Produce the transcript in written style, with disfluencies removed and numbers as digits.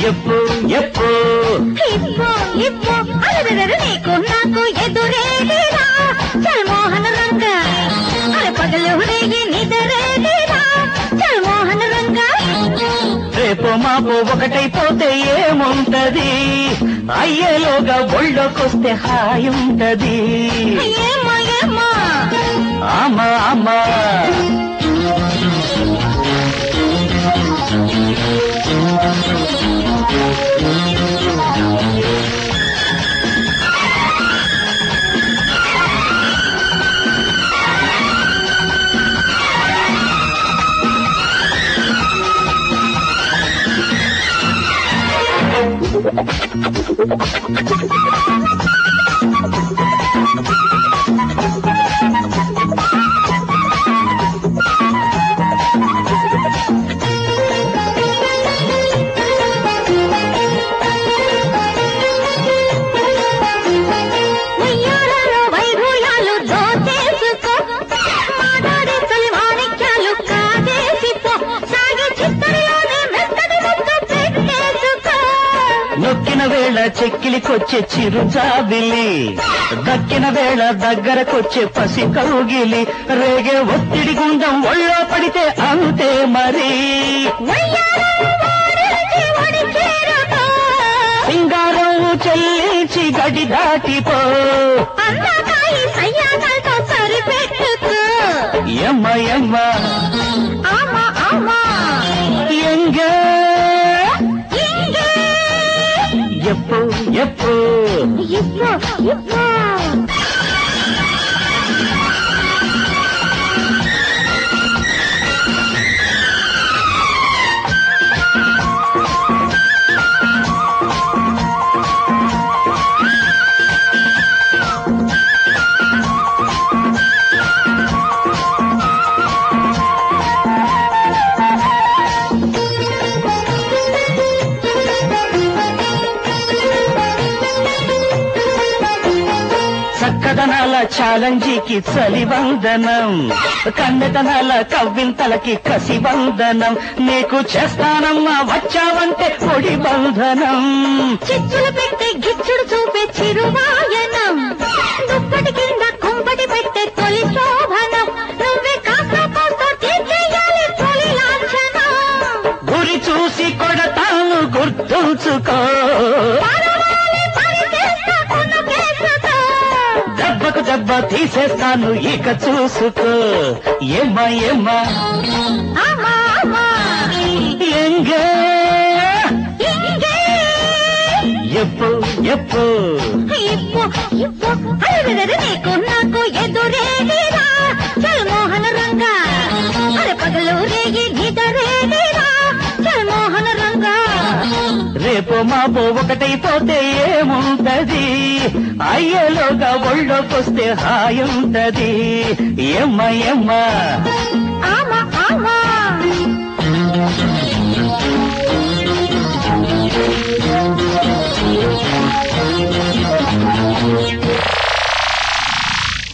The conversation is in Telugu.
ఎప్పు ఎప్పు ఇప్పు ఇప్పు అలరరు నీకు నాకు ఎదురేదిరా చల్మోహన రంగ అరే పగలు రేగి నిదరేదిరా చల్మోహన రంగ రేపు మాపు ఒకటైపోతే ఏముంటది అయ్యేలోగా ఒళ్ళోకొస్తే హాయి ఉంటది ఏమో ఏమో అమ్మా అమ్మా నొక్కిన వేళ చెక్కిలికొచ్చే చిరుజాబిలి దక్కిన వేళ దగ్గరకొచ్చే పసి కౌగిలి రేగే ఒత్తిడి గుండం ఒళ్ళో పడితే అంతే మరి సింగారం చెల్లించి గడి దాటిపో ఎమ్మ ఎమ్మ ఎంగే ఎప్పు ఎప్పు ఇప్పు ఇప్పు చక్కదనాల ఛాలెంజీకి చలివందనం కన్నెతనాల కవ్వింతలకి కసివందనం నీకు చేస్తానమ్మా వచ్చావంటే పొడి బంధనం చిచ్చులు పెట్టి గిచ్చుడు చూపే చిరువాయనం దుప్పటి కింద కుంపటి పెట్టే తొలి శోభనం నువ్వే కాకపోతే తీర్చేయాలి తొలి లాంఛనం గురి చూసి కొడతాను గుర్తుంచుకో దెబ్బకు దెబ్బ తీసేస్తాను ఇక చూసుకో ఏమ్మా ఏమ్మా ఎంగే ఎప్పు ఎప్పు ఇప్పు అలరరు నీకు నాకు ఎదురేదిరా చల్మోహన రంగ అరే పగలు రేగి నిదరేదిరా చల్మోహన రంగ రేపు మాపు ఒకటైపోతే ఏముంటది అయ్యేలోగా ఒళ్ళోకొస్తే హాయి ఉంటది ఎమ్మ ఎమ్మ